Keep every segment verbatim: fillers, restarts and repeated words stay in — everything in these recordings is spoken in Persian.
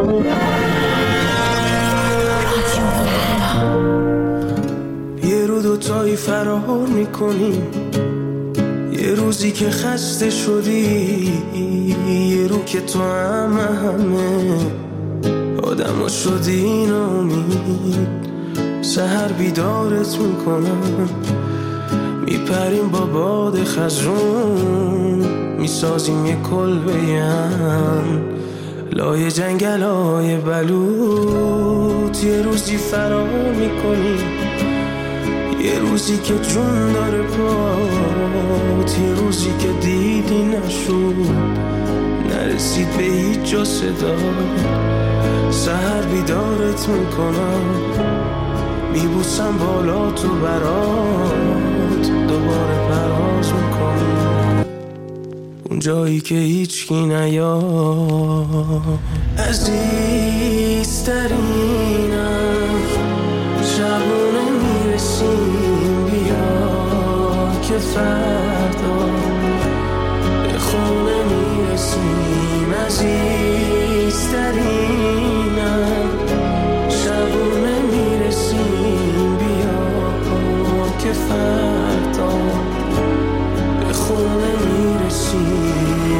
یه رو دوتایی فرار میکنیم، یه روزی که خسته شدی، یه رو که تو هم همه آدم شدی ناامید. سحر بیدارت میکنم، میپریم با باد خزرون، میسازیم یه کلبه‌ام لای جنگل های بلوط. یه روزی فرار میکنیم، یه روزی که جون داره پات، یه روزی که دیدی نشد، نرسید به هیچ جا صدا. سحر بیدارت میکنم، میبوسم بالا تو برات، دوباره پرواز میکنم اون جایی که هیچ کی نیاد. عزیزترینم شبونه میرسیم، بیا که فردا به خونه میرسیم. عزیزترینم شبونه میرسیم، بیا که فردا به خونه میرسیم.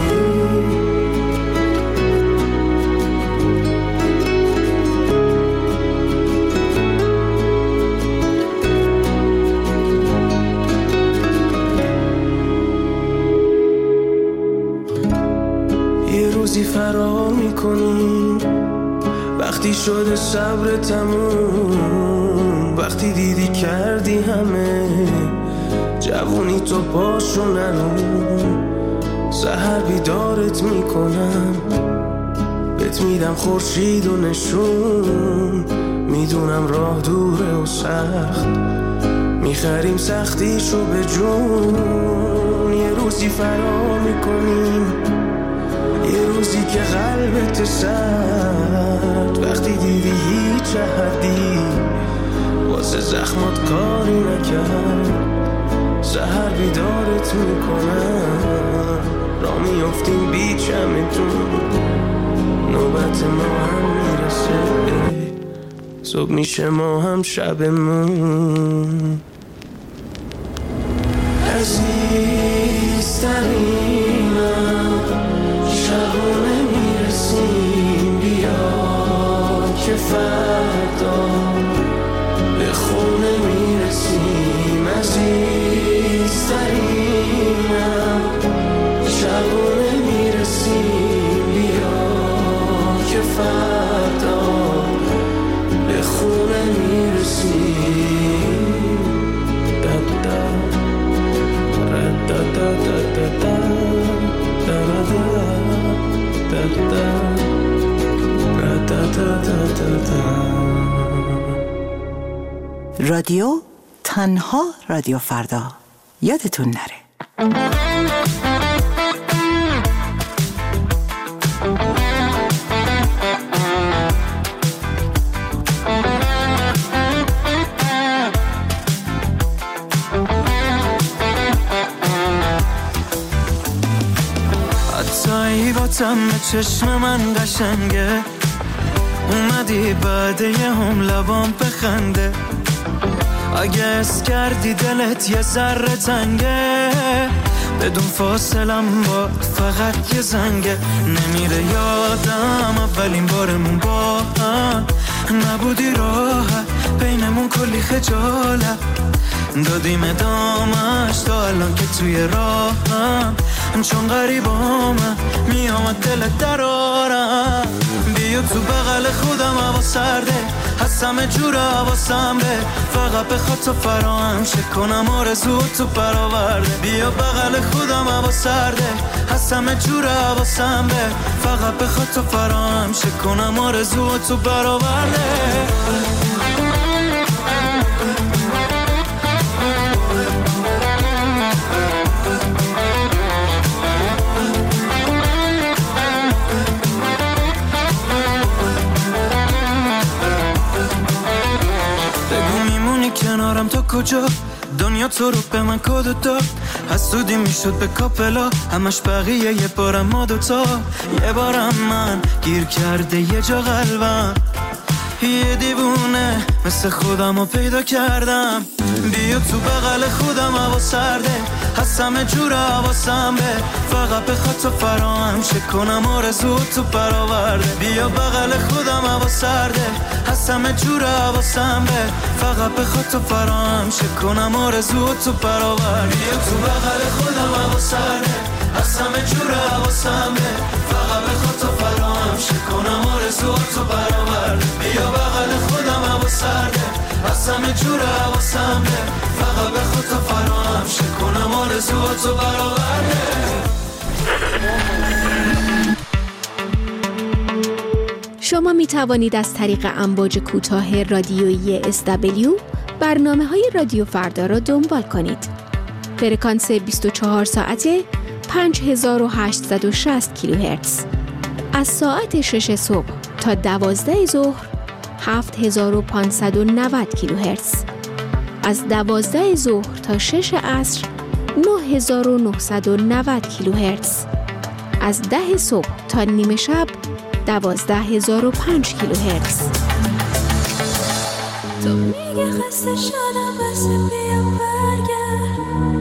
روزی فرار میکنیم، وقتی شده صبر تموم، وقتی دیدی کردی همه جوونی تو پاشو نرون. سحر بیدارت میکنم، بهت میدم خورشید و نشون، میدونم راه دوره و سخت، میخریم سختیشو به جون. یه روزی فرار میکنیم، یه روزی که قلبت سرد، وقتی دیدی هیچ احدی واسه زخمات کاری نکرد. سحر بیدارت میکنم، را میافتیم بی چمتون، نوبت ما هم میرسه، صبح میشه ما هم شبمون. عزیزترینم شبونه میرسیم، بیا که فردا به خونه میرسیم. عزیزترینم شبونه میرسیم، بیا که فردا به خونه میرسیم. دا دا دا دا دا دا رادیو تنها رادیو فردا، یادتون نره. حتی با تم چشم من قشنگه، اومدی بعد یه هم لبام بخنده. اگه اس کردی دلت یه ذره تنگه، بدون فاصلم با فقط یه زنگه. نمیره یادم اولین بارمون با هم، نبودی راحت بینمون کلی خجالت، دادیم ادامش تا الان که توی راهم. چون غریبامم میامد دلت درارم، بیا تو بغل خودم هوا سرده، هستم جور حواسم به فقط بخواد تو فراهم شه کنم آرزو تو برآورده. بیا بغل خودم هوا سرده، هستم جور حواسم به فقط بخواد تو فراهم شه کنم آرزو تو برآورده. کنارم تا کجا دنیا تو رو به من کد داد، حسودی میشد به کاپلا، همش بقیه یه بارم ما دوتا، یه بارم من گیر کرده یه جا قلبم، یه دیوونه مثل خودم رو پیدا کردم. بیا تو بغل خودم هوا سرده، هستم جور حواسم به، فقط بخواد تو فراهم شه کنم آرزو تو برآورده. بیا بغل خودم هوا سرده، هستم جور حواسم به، فقط بخواد تو فراهم شه کنم آرزو تو برآورده. بیا تو بغل خودم هوا سرده، هستم جور حواسم به، فقط بخواد تو فراهم شه کنم آرزو تو برآورده. بیا بغل خودم هوا سرده، هستم جور حواسم به، فقط بخواد تو فراهم شه کنم آرزو تو برآورده. شما می توانید از طریق امواج کوتاه رادیویی اس دبلیو برنامه های رادیو فردا را دنبال کنید. فرکانس بیست و چهار ساعته پنج هزار و هشتصد و شصت کیلوهرتز. از ساعت شش صبح تا دوازده ظهر هفت هزار و پانصد و نود کیلوهرتز. از دوازده ظهر تا شش عصر نه هزار و نهصد و نود کیلوهرتز. از ده صبح تا نیمه شب دوازده هزار و پنج کیلوهرتز. تو میگه خسته شدم بس بیا برگرد،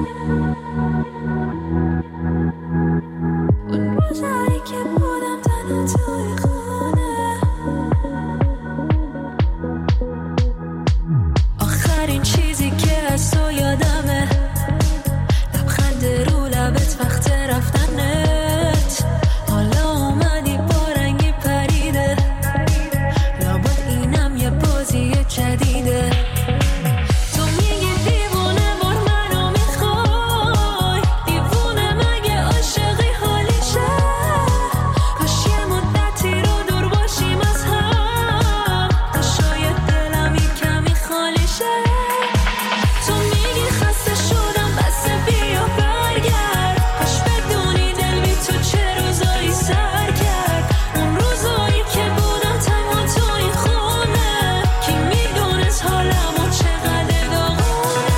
اون روزایی که بودم تنها توی خونه، آخرین چیزی که از تو یادمه لبخند رو لبت وقت رفتنت. حالا اومدی با رنگی پریده، لابد اینم یه بازی جدیده. تو میگی دیوونه بار منو میخوای، دیوونه مگه عاشقی حالیشه؟ کاش یه مدتی رو دور باشیم از هم، تا شاید دلم یه کمی خالی شه. تو میگی خسته شدم بس بیا برگرد، کاش بدونی دل بی تو چه روزایی سر کرد. اون روزایی که بودم تنها تو این خونه، کی میدونست حالمو چقدر داغونه.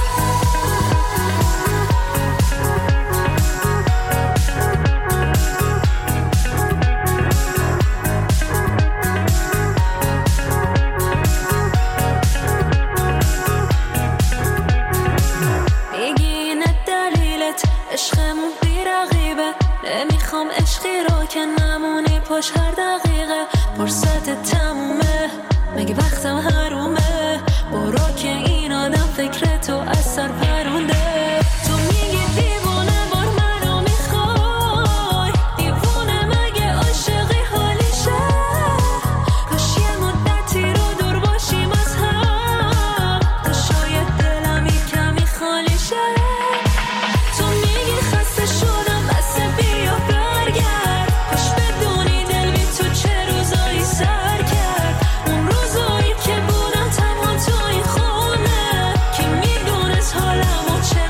میگی اینه دلیلت عشقمون بی رقیبه، نمیخوام عشقی رو که نمونی پاش هر دقیقه. فرصت تمومه مگه وقتم حرومه، برو که این آدم فکر تو از سر پرونده. تو میگی دیوونه بار منو میخوای، دیوونه مگه عاشقی حالیشه؟ کاش یه مدتی رو دور باشیم از هم، تا شاید دلم یه کمی خالی شه. تو میگی خسته شدم بس بیا برگرد، کاش بدونی دل بی تو چه روزایی سر کرد. اون روزایی که بودم تنها تو این خونه، کی میدونست حالمو چه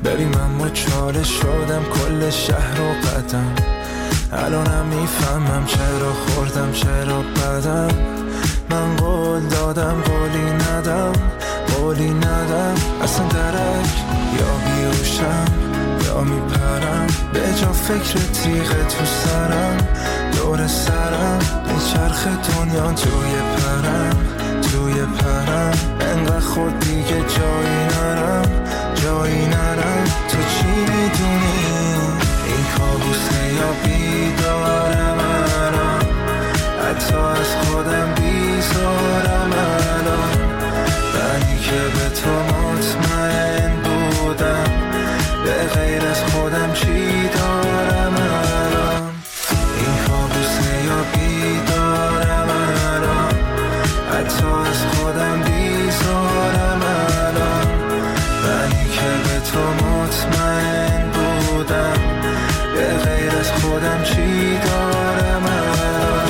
ببین من مچاله شدم کل شهر و قدم، الانم میفهمم چرا خوردم چرا بدم. من قول دادم قولی ندم قولی ندم، اصلا درک یا بیوشم یا میپرم، به جا فکر تیغ تو سرم دور سرم میچرخ دنیا توی پرم توی پرم. انقدر خود دیگه جایی نرم جایی نرم. تو چی میدونی این کابوسه یا بیدارم الان، حتی از خودم بیزارم الان. منی که به تو مطمئن بودم، به غیر از خودم چی دارم الان. این کابوسه یا بیدارم الان، حتی از خودم بیزارم الان. منی که به تو مطمئن بودم، به غیر از خودم چی دارم الان.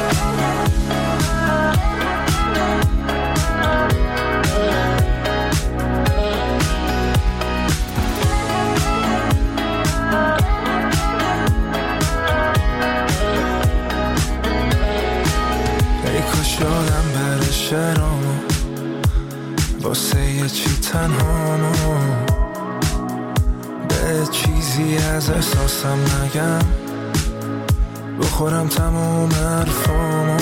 شدم بره شرامو واسه یه چی تنهامو، به چیزی از احساسم نگم بخورم تموم حرفامو.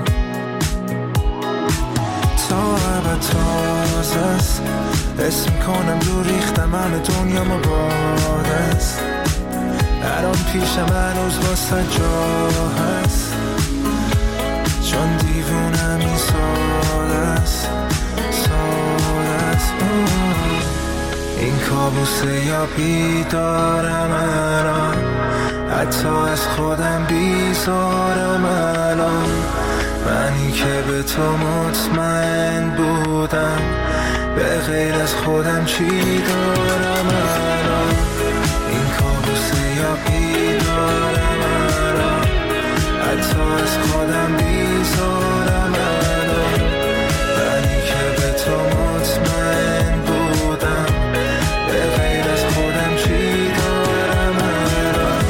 تا عبد تازه است اسم کنم دور ریختم همه دنیا مباد است، الان پیشم هنوز واسه جا هست، چون دیوونم این ساده است ساده است. این کابوسه یا بیدارم الان، حتی از خودم بیزارم الان. منی که به تو مطمئن بودم، به غیر از خودم چی دارم الان. این کابوسه یا بیدارم الان، حتی از خودم بیزارم الان. منی که به تو مطمئن بودم، به غیر از خودم چی دارم الان.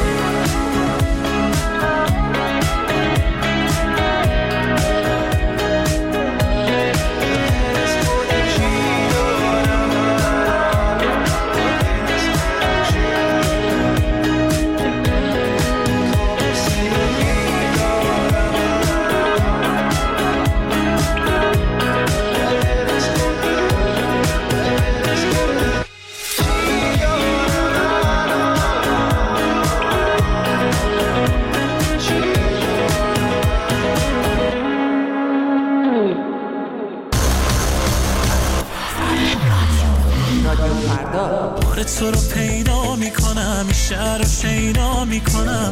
تو رو پیدا میکنم، شهر رو شیدا میکنم.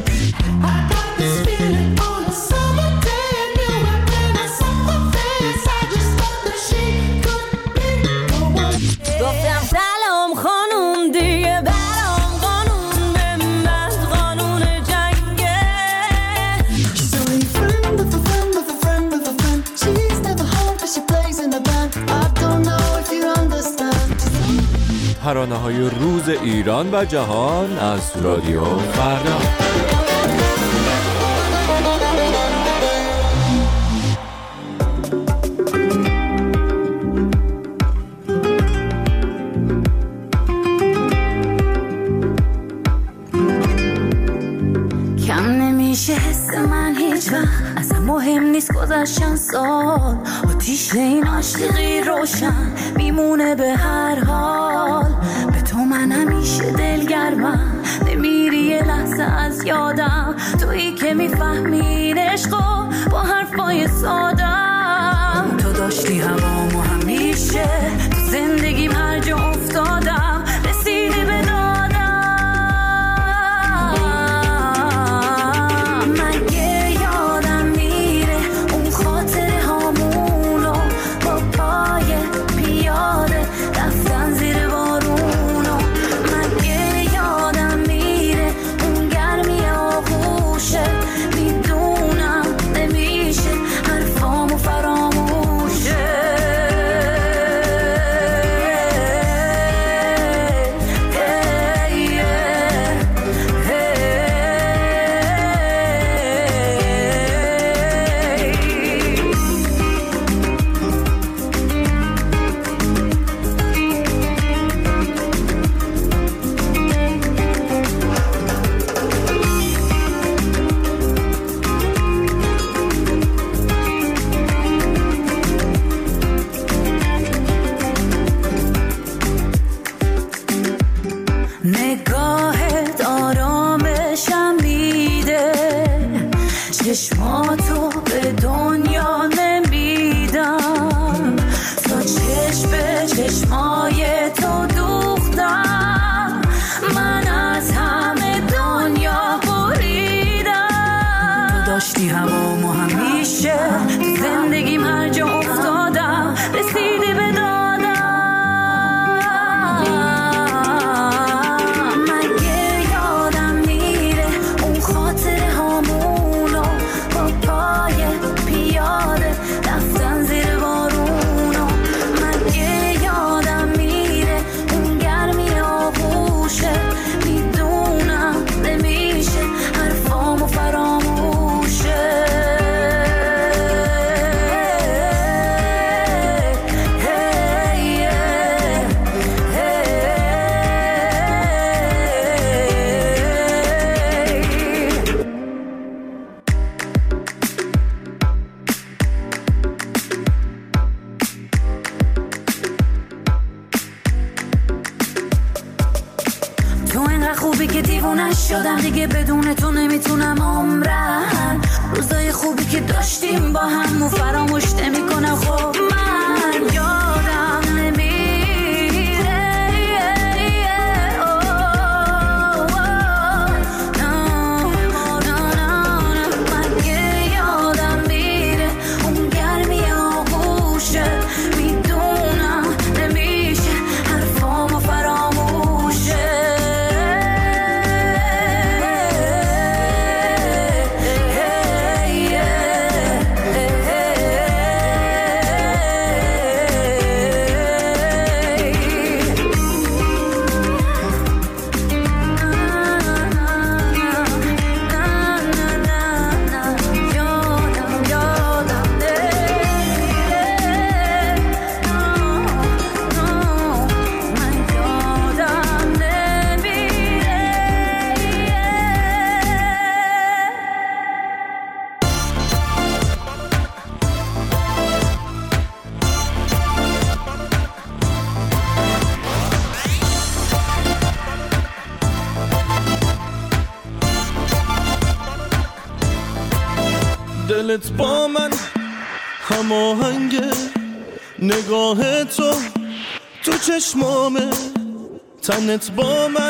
گفتم سلام خانوم دیگه برام قانون به من قانون جنگه. She's only a friend of a friend of a friend of a friend. She's never home but she plays in the band. I don't know if you understand. ترانه‌های روز ایران و جهان از رادیو فردا. کم نمیشه حس من هیچ وقت، اصلا مهم نیست گذشتن سال. آتیش این عاشقی روشن میمونه به هر حال. به تو من همیشه دلگرمم، نمیری یه لحظه از یادم. تویی که میفهمین عشقو با حرفای سادم. تو داشتی هوامو همیشه تو زندگیم هر جا افتادم رسیدی به دادم. مگه یادم میره اون خاطره هامونو با پای پیاده رفتن زیر بارونو. مگه یادم میره اون گرمی آغوشه. میدونم نمیشه حرفامو فراموشه. انقدر خوبی که دیوونش شدم دیگه بدون تو نمیتونم عمرم. روزای خوبی که داشتیم با هم و فراموش نمی کنم. خب من یادم نمیره دلت با من هماهنگه، نگاه تو تو چشمامه، تنت با من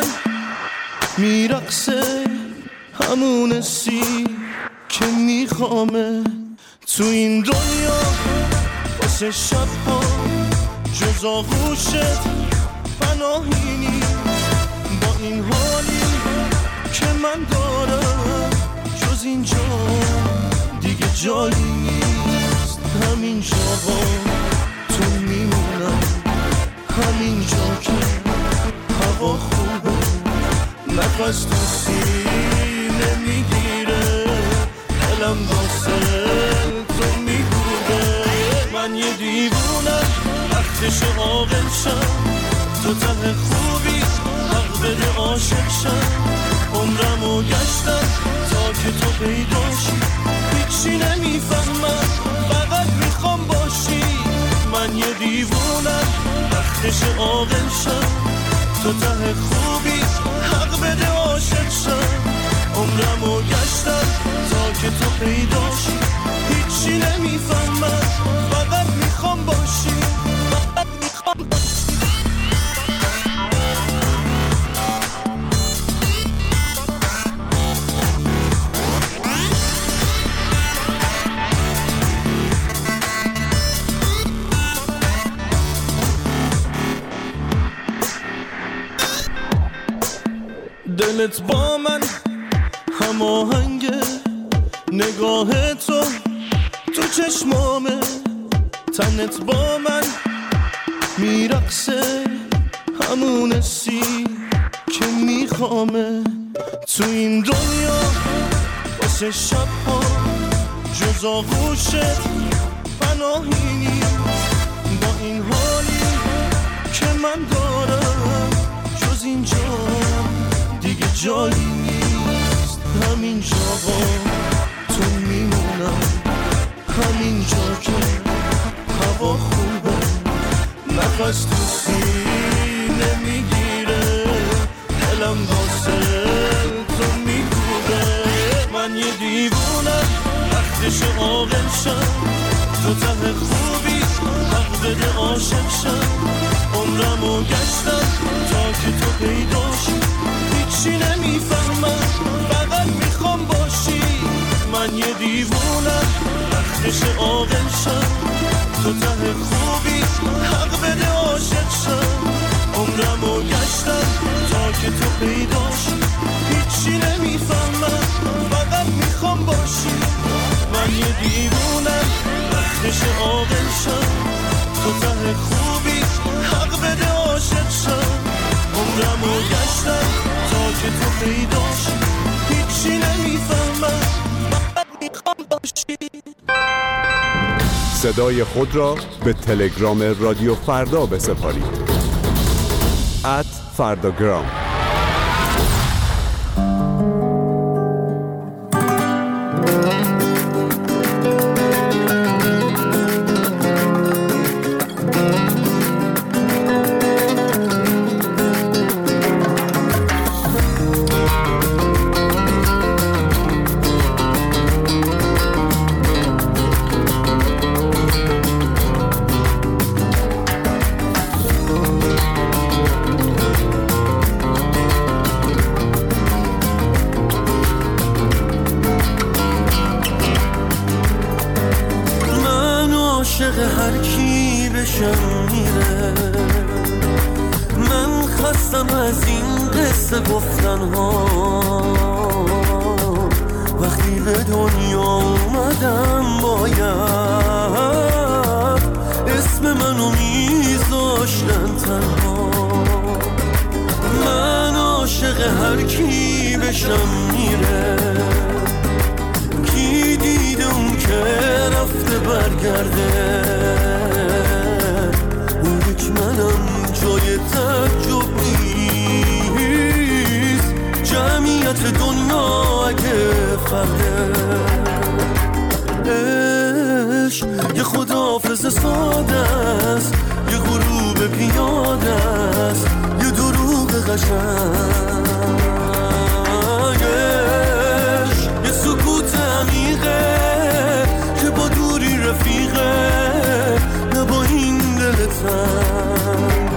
میرقصه، همون سی که میخوامه. تو این دنیا واسه شبها جز آغوشت پناهی نیست. با این حالی که من دارم جز اینجا دیگه جایی نیست. همین جا با تو میمونم، همین جا که هوا خوبه، نفس تو سینه میگیره، دلم واسه تو میگوده. من یه دیوونم وقتش عاقل شم، تو ته خوبی حق بده عاشق شم. عمرمو گشتم تا که تو پیداشی، هیچی نمیفهمم فقط میخوام باشی. من یه دیوونم وقتش عاقل شم، تو ته خوبی حق بده عاشق شم. عمرمو گشتم تا که تو پیداشی، هیچی نمیفهمم فقط میخوام باشی، فقط میخوام باشی. دلت با من هماهنگه، نگاه تو تو چشمامه، تنت با من میرقصه، همون سی که میخوامه. تو این دنیا واسه شبها جز آغوشت پناهی نیست. با این حالی که من دارم جز اینجا دیگه جایی نیست. همین جا با تو میمونم، همین جا که هوا خوبه، نفس تو سینه میگیره، دلم واسه تو میگوده. من یه دیوونم وقتش عاقل شم، تو ته خوبی حق بده عاشق شم. عمرمو گشتم تا که تو پیداشی، هیچی نمیفهمم فقط میخوام باشی. من یه دیوونم وقتش عاقل شم، تو ته خوبی حق بده عاشق شم. عمرمو گشتم تا که تو پیداشی، هیچی نمیفهمم فقط میخوام باشی. من یه دیوونم وقتش عاقل شم، تو ته خوبی حق بده عاشق شم. عمرمو گشتم تا که تو پیداشی، هیچی نمیفهمم فقط میخوام باشی. صدای خود را به تلگرام رادیو فردا بسپارید. ات فرداگرام. خستم از این قصه گفتن ها، وقتی به دنیا اومدم باید اسم منو میذاشتن تنها. من عاشق هر کی بشم میره، کی دیده اون که رفته برگرده، اون یک منم جای تعجب نیست، جمعیت دنیا اگه فرده. عشق یه خداحافظ ساده است، یه غروب پیاده است، یه دروغ قشنگ. عشق یه سکوت عمیقه که با دوری رفیقه، نه با این دل تنگ.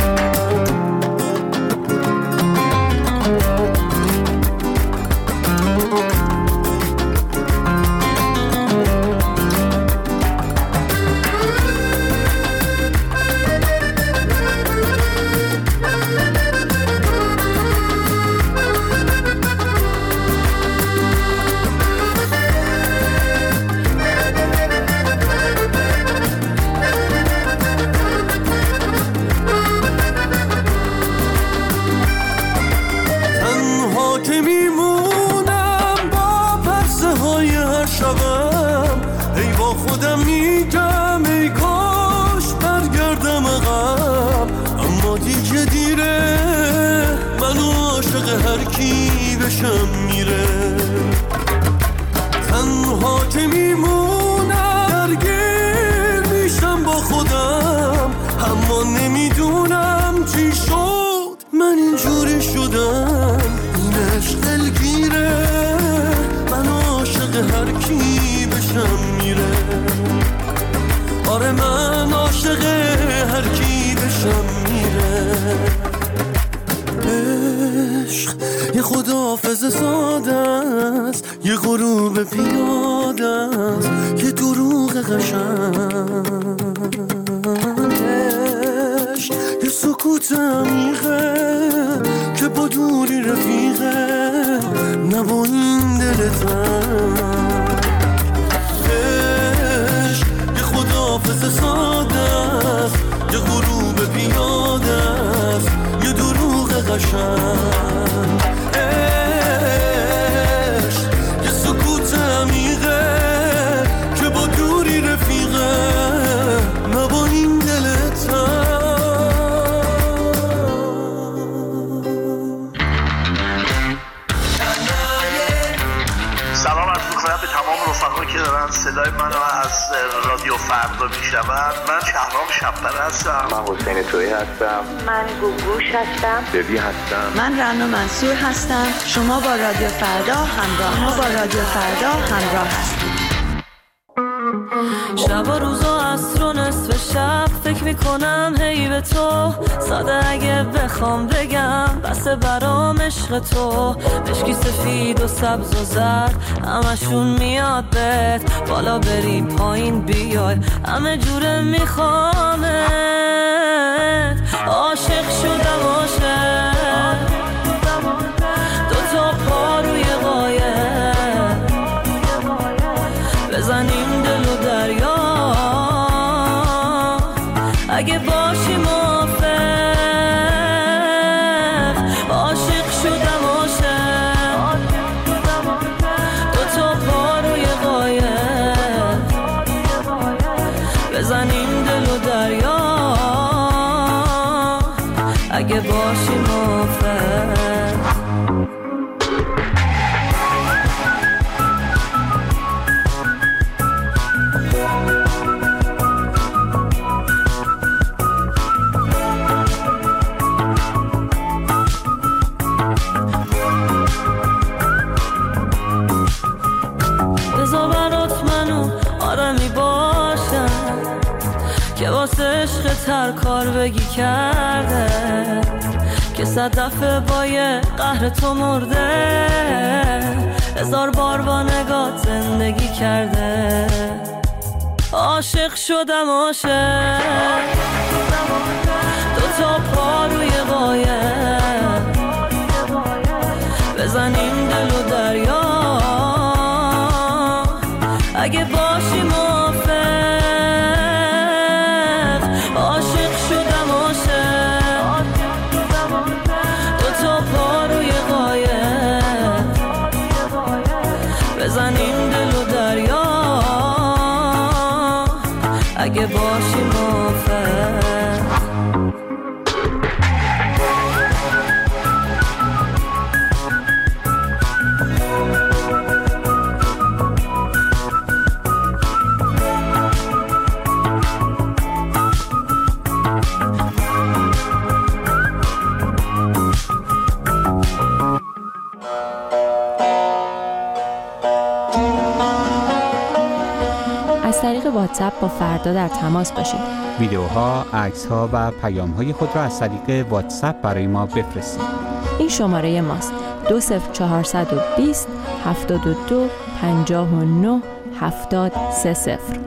یه خداحافظ ساده است، یه غروب پیاده است، یه دروغ قشنگش، یه سکوت عمیقه که با دوری رفیقه، نه با این دل تنگ. یه خداحافظ ساده است، یه غروب پیاده است، یه دروغ قشنگ. عشق یه سکوت عمیقه که با دوری رفیقه، نه با این دل تنگ. سلام عرض می‌کنم به تمام رفقایی که دارن صدای منو از رادیو فردا میشنون. من شهرام شب‌پره هستم. من حسین تویی هستم. من گوگوش هستم. ببی هستم. من رنا منصور هستم. شما با رادیو فردا همراه ما با رادیو فردا همراه هستید. شب و روز و عصر و نصف شب فکر میکنم هی به تو، ساده اگه بخوام بگم بسه برام عشق تو. مشکی سفید و سبز و زرد همشون میاد بهت، بالا بری پایین بیای همه جوره میخوامت. عاشق شدم عاشق، دو تا پا روی قایق، بزنیم دل و دریا اگه باشی موافق. عاشق شدم عاشق، دو تا پا روی قایق، بزنیم دل و دریا اگه باشی موافق. بذار برات منو آرمی باشم که واسه عشق تر کار بگی کرده، که صد دفعه با یه قهر تو مرده، هزار بار با نگات زندگی کرده. عاشق شدم عاشق، دو تا پا روی قایق بزنیم دل و دریا اگه باشی موافق عاشق شدم عاشق دو تا پا روی قایق بزنیم دل و دریا اگه باشی موافق از طریق واتساپ با فردا در تماس باشید. ویدیوها، عکس‌ها و پیام‌های خود را از طریق واتساپ برای ما بفرستید. این شماره ماست: دو صفر چهارصد و بیست هفتاد و دو پنجاه و نه هفتاد سه صفر.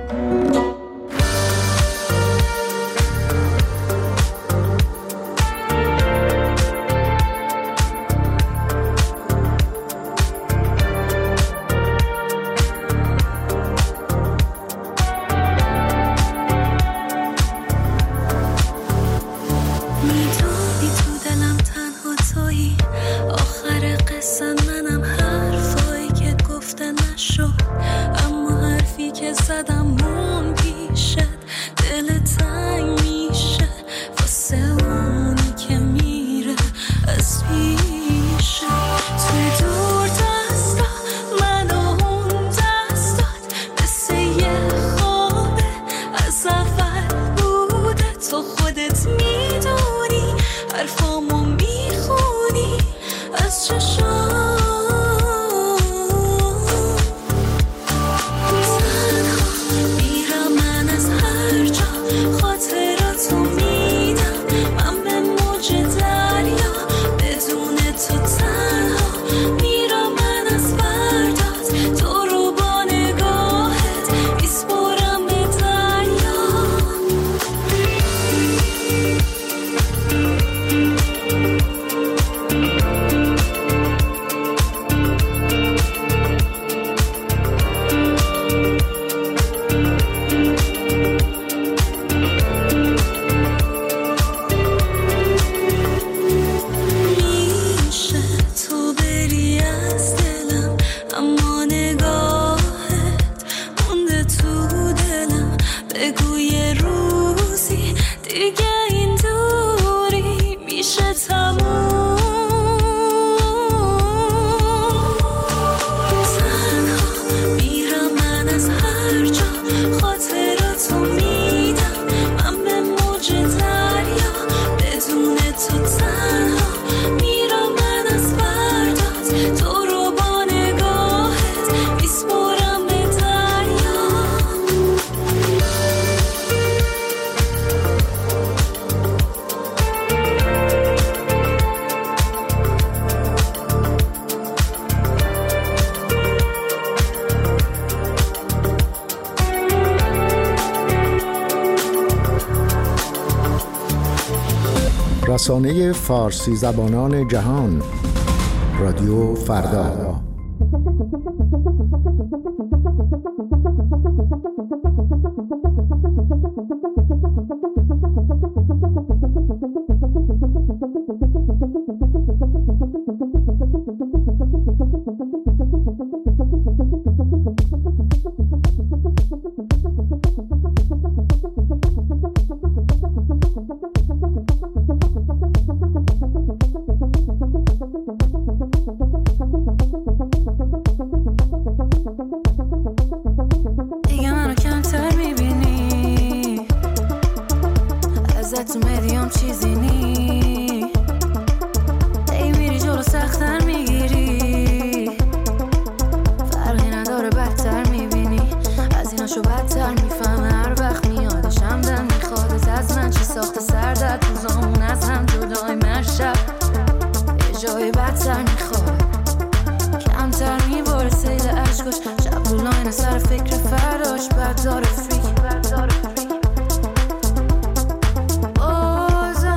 رسانه فارسی زبانان جهان، رادیو فردا. بازار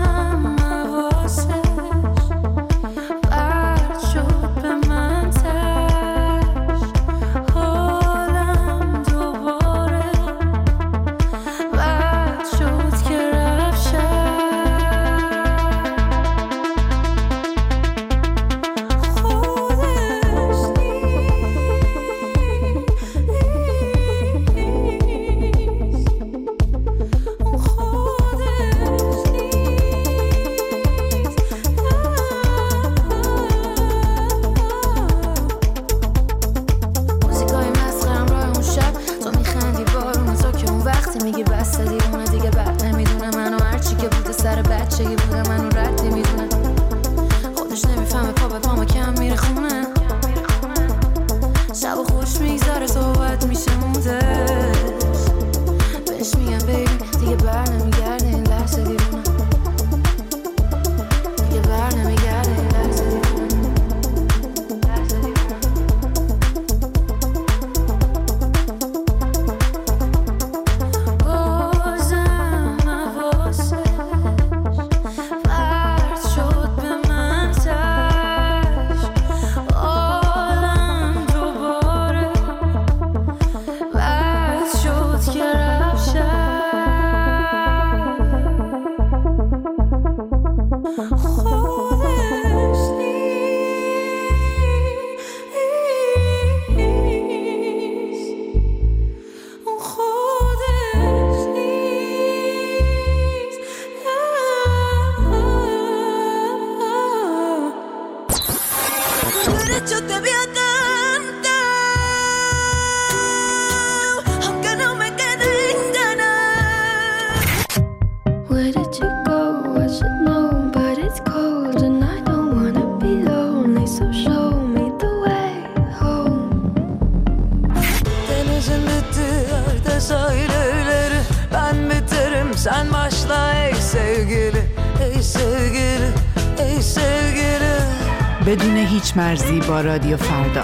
بدون هیچ مرزی با رادیو فردا.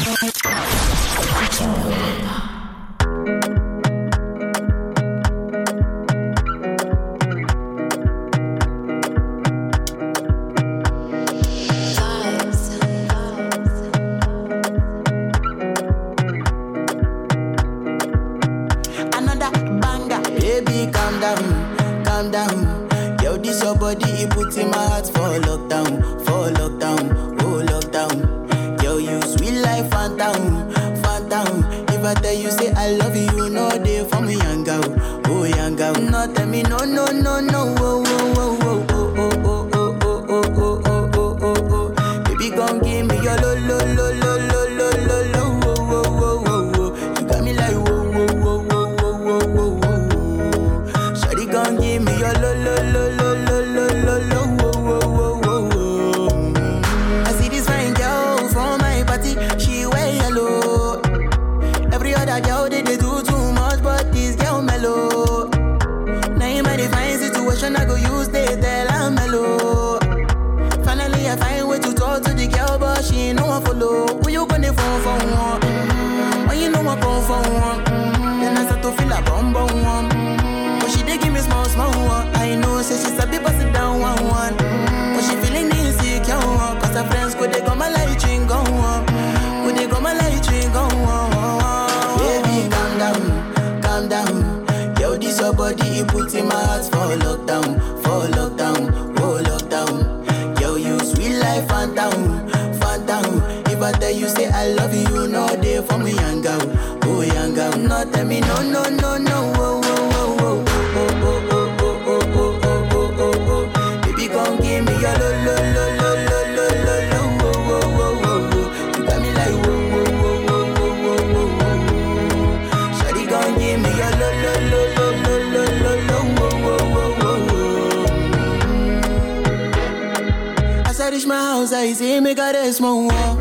I say me got a small wall.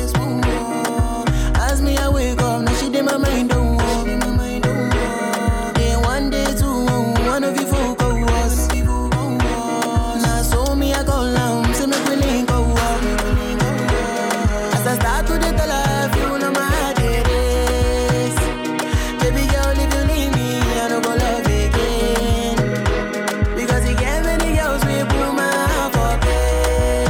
As me I wake up, now she did my mind don't walk. Then one day two, one of you focus. Now so me I go down, say me we link go up. As I start to the tell her, you know my heart it is. Baby girl, if you leave me, I don't go love again. Because you get many girls we put my heart for bed.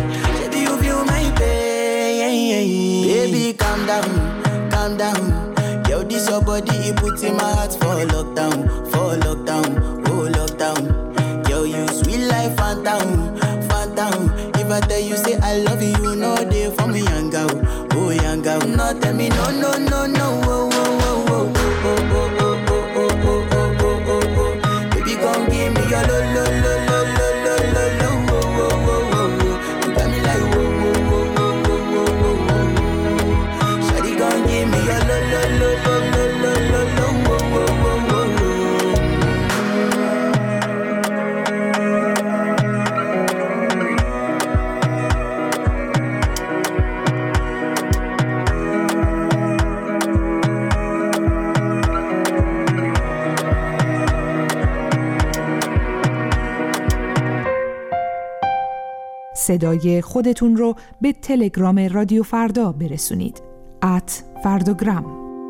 Baby, calm down, calm down. Yo, this your body, it puts in my heart for lockdown, for lockdown, oh lockdown. Yo, you sweet life, phantom, phantom. If I tell you say I love you, you know they for me, young girl, oh young girl. No, tell me no, no, no, no, oh, oh, oh, oh, oh, oh, oh, oh, oh, oh, oh, oh, oh. Baby, come give me your lo, lo, lo, lo, lo, lo, lo, lo, oh, oh, oh, oh. You got me like whoa. صدای خودتون رو به تلگرام رادیو فردا برسونید. ات فرداگرام.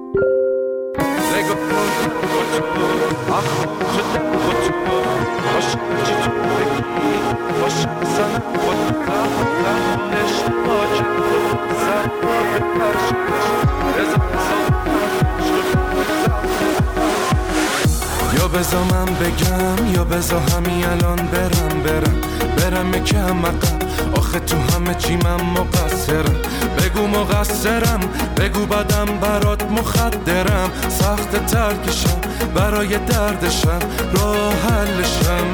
یا بذار من بگم یا بذار همین الان برم برم برم یکم عقب، آخه تو همه چی من مقصرم. بگو مقصرم، بگو بدم برات مخدرم، سخت ترکشم برای دردشم، راه حلشم.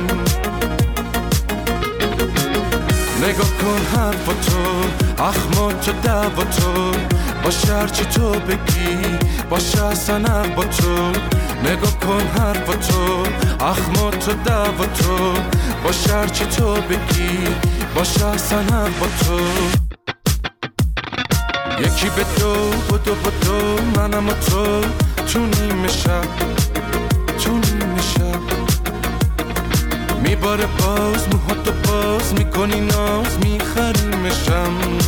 نگاه کن حرفاتو، اخماتو دواتو، باشه هرچی تو بگی باشه اصلا حق با تو. نگاه کن حرفاتو، اخماتو دواتو، باشه هرچی تو بگی باشه اصلا حق با تو. یکی به دو بدو بدو منم و تو تو نیمه شب تو نیمه شب میباره باز موهاتو باز میکنی ناز میخریمشم.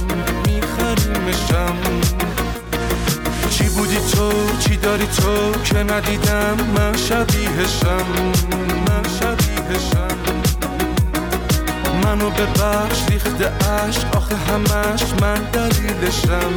داری تو که ندیدم من شبیهشم من شبیهشم منو ببخش ریخته عشق آخه همش من دلیلشم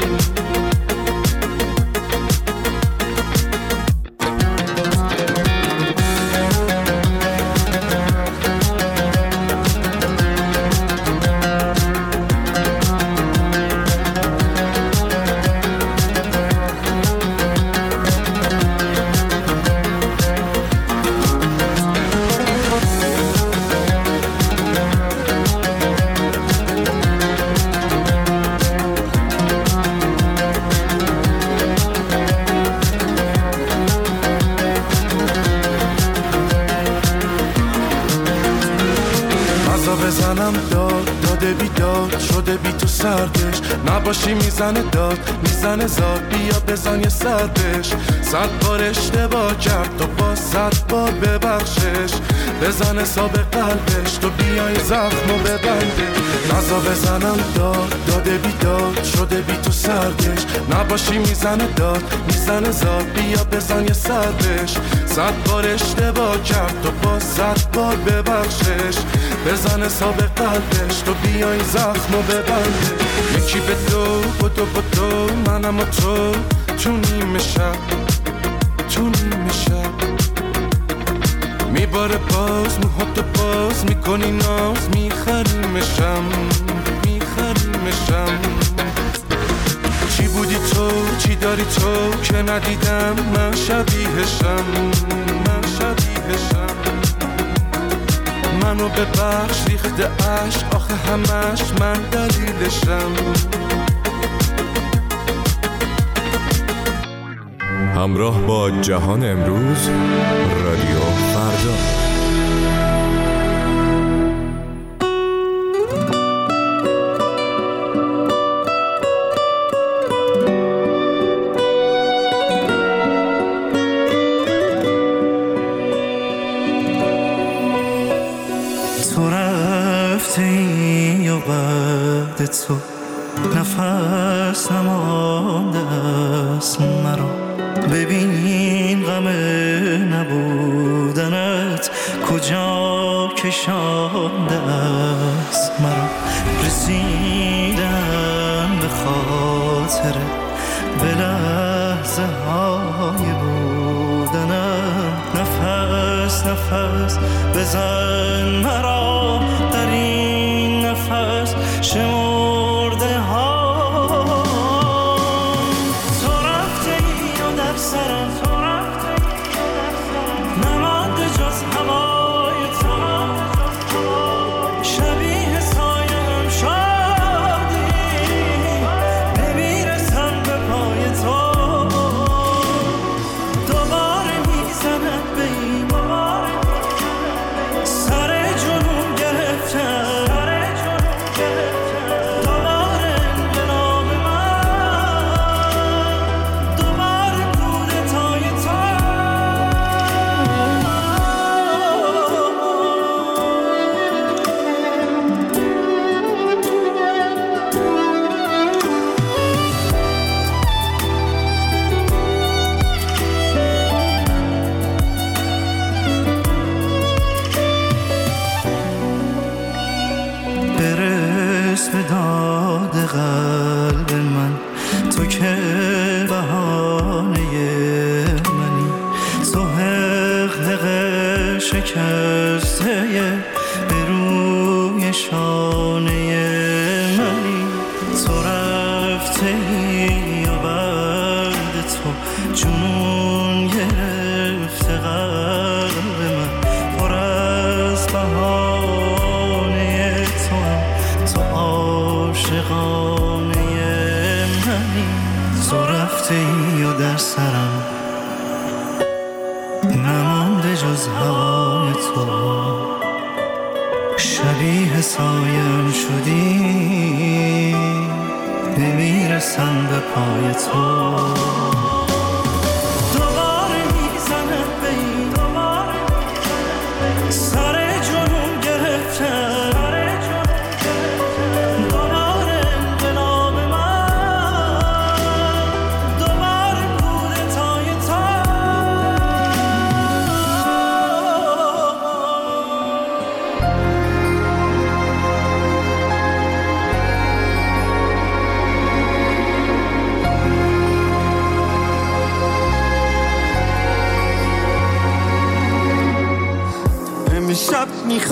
بزنم داد داده بیداد شده بی تو سردش نباشی میزنه داد میزنه زاد بیا بزن یه سردش صد بار اشتباه کرد تو با صد بار ببخشش بزن حساب قلبش تو بیای زخمو ببنده نزا بزنم داد داده بیداد شده بی تو سردش نباشی میزنه داد میزنه زاد بیا بزن یه سردش صد بار اشتباه کرد تو با صد بار ببخشش بزن حساب قلبش تو بیای زخمو ببنده یکی به دو بدو بدو منم و تو تو نیمه شب تو نیمه شب میباره باز موهاتو باز میکنی ناز میخریمشم میخریمشم چی بودی تو چی داری تو که ندیدم من شبیهشم من شبیهشم منو ببخش ریخته عشق آخه همش من دلیلشم همراه با جهان امروز رادیو فردا. تو رفتی و بعد تو نفس نمانده است مرا ببین غم نبودنت کجا کشانده است مرا رسیدم به خاطر به لحظه های بودنم نفس نفس بزن مرا در این نفس شمرده ها قلب من تو که بهانه منی تو حق شکسته به روی شانه منی تو رفته و بعد تو جنون گرفته قلب من پر از بهانه تو هم تو عاشقانه منی تو رفته و در سرم نمانده جز هوای تو شبیه سایم شدی نمیرسم به پای تو دوباره میزنم به این سر جنون گرفتم دوباره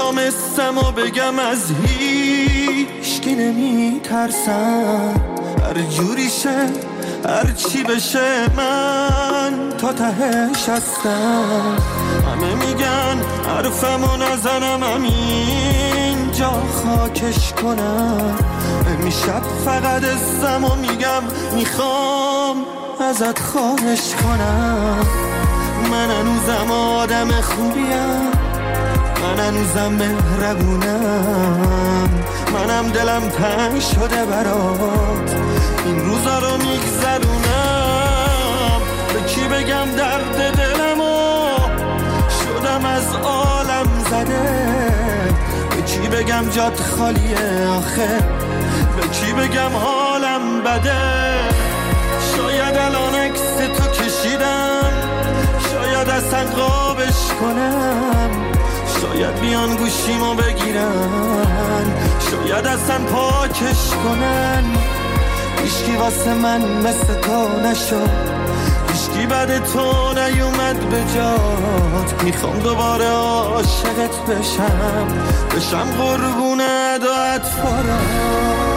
میخوام اسمو بگم از هیچکی نمی ترسم، هر جوری شه هر چی بشه من تا تهش هستم. همه میگن حرفمو نزنم همینجا خاکش کنم، امشب فقط اسمو میگم میخوام ازت خواهش کنم. من هنوزم آدم خوبیم، من هنوزم مهربونم، منم دلم تنگ شده برات این روزا رو میگذرونم. به کی بگم درد دلمو شدم از عالم زده، به کی بگم جات خالیه آخه، به کی بگم حالم بده. شاید الان عکس تو کشیدم، شاید اصلا قابش کنم، شاید بیان گوشیمو بگیرن، شاید اصلا پاکش کنن. هیچکی واسه من مثل تو نشد، هیچکی بعد تو نیومد به جات. میخوام دوباره عاشقت بشم، بشم قربونت و اطفالت.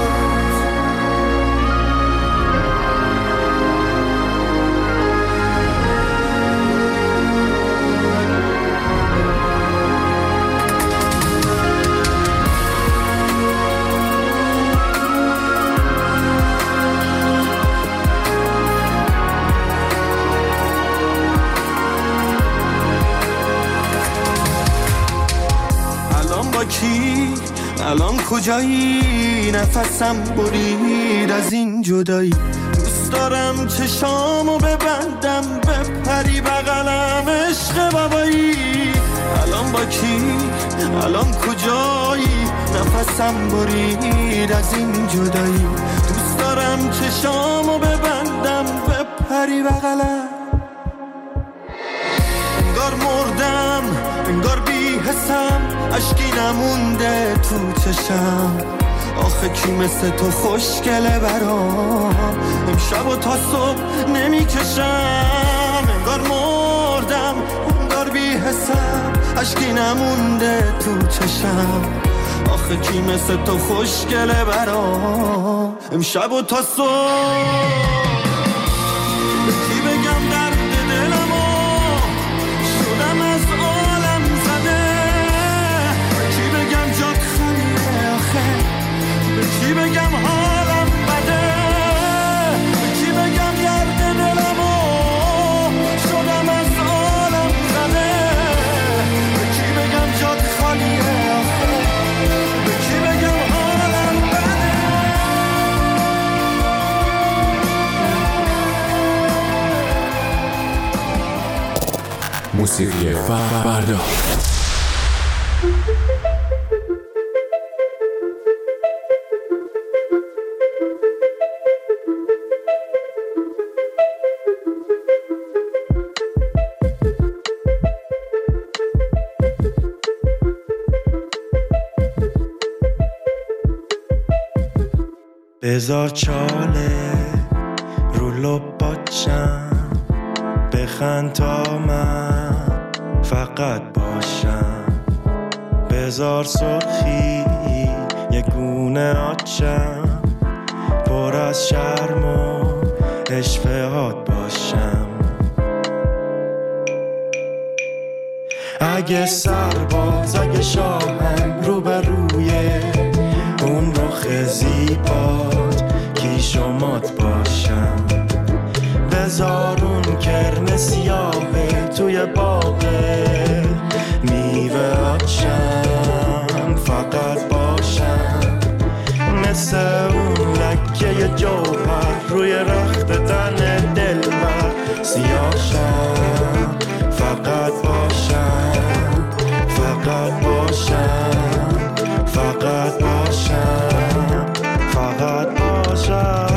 کی الان کجایی؟ نفسم برید از این جدایی. دوست دارم چشامو ببندم بپری بغلم عشق بابایی. الان با کی؟ الان کجایی؟ نفسم برید از این جدایی. دوست دارم چشامو ببندم بپری بغلم. انگار مردم، انگار بی حسم، اشکی نمونده تو چشم. آخه کی مثل تو خوشگله برام، امشب و تا صبح نمیکشم. انگار مردم، انگار بی حسم، اشکی نمونده تو چشم. آخه کی مثل تو خوشگله برام، امشب و تا صبح. به کی بگم درد دلمو شدم از عالم زده، به کی بگم جات خالیه آخه، به کی بگم حالم بده، به کی بگم درد دلمو شدم از عالم زده، به کی بگم جات خالیه آخه، به کی بگم حالم بده. موسیقی فردا. بذار چاله رو لباتشم، بخند تا من فقط باشم. بذار سرخی یک گونه آتشم، پر از شرم و اشفهات باشم. اگه سرباز، اگه شاهم، رو به روی اون رخ زیبات کیش و مات باشم. بذار اون کرم سیاهه توی باغه میوه آتشم فقط باشم. مثل اون لکه جوهر روی رخت تن دلبر سیاهشم فقط باشم، فقط باشم، فقط باشم، فقط باشم.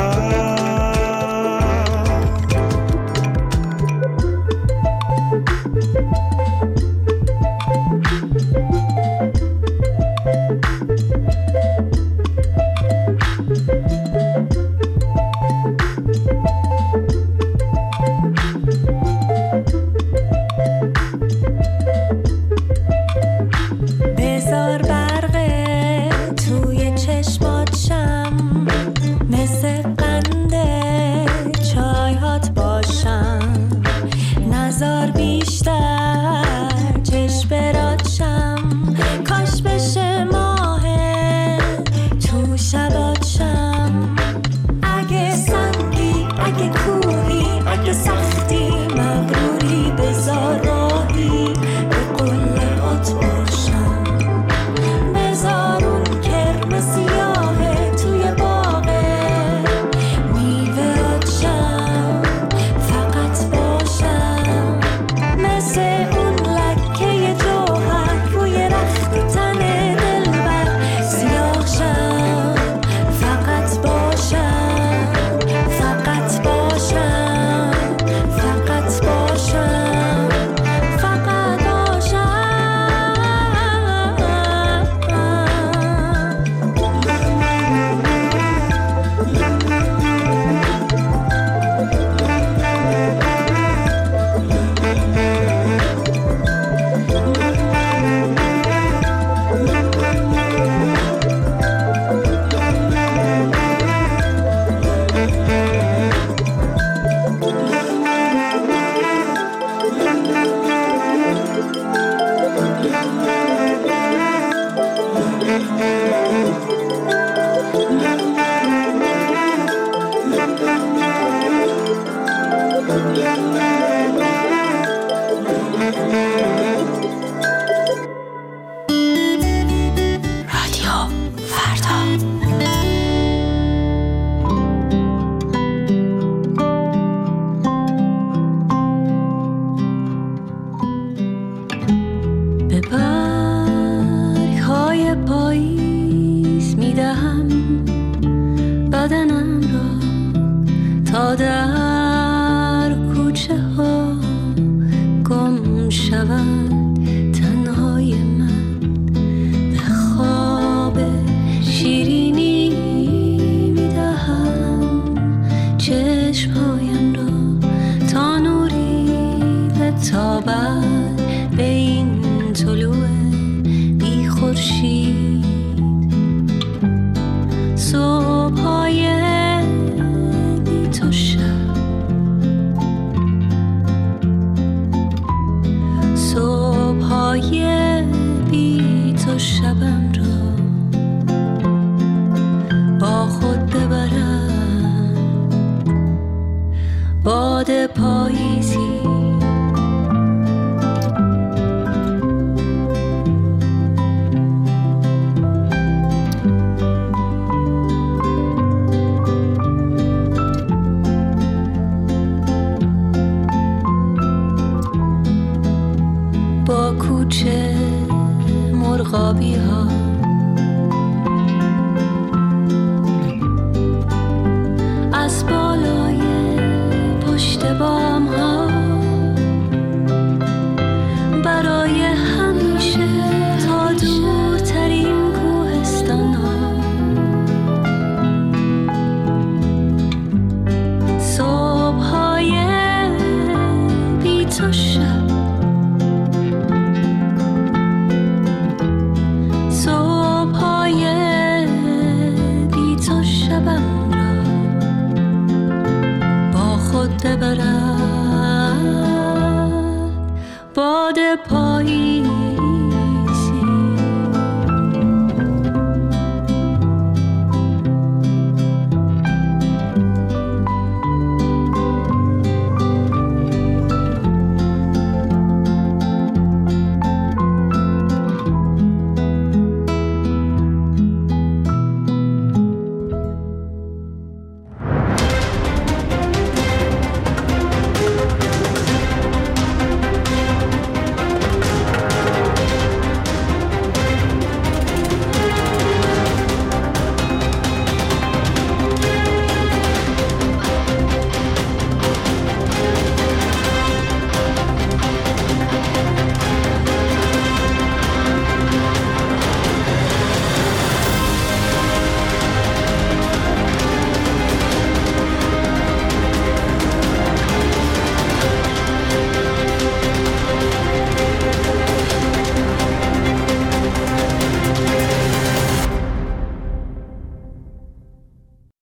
بذار بیاد شم. اگه سنگی، اگه کوهی، اگه سختی مغروری، بذار راهی به قله‌هات باشم. بذار اون کرم سیاهه توی باغه میوه‌ات شم، فقط باشم. مثل اون لکه جوهر روی رخت تن دلبر سیاه شم، فقط باشم، فقط باشم، فقط باشم، فقط باشم. رادیو فردا. به برگ‌های پاییز میدهم بدنم را تا در کوچه ها گم شود. تنهای من به خواب شیرینی میدهم چشمهایم را تا نوری بتابد به این طلوع بی خورشید. صبح‌های بی تو شب، صبح‌های بی تو شبم را با خود ببرم. باد پاییزی با کوچه مرغابی ها، از بالای پشت بام ها، برای همیشه تا دورترین کوهستان ها. صبح‌های بی تو شب، صبح‌های بی تو شبم را با خود ببرم.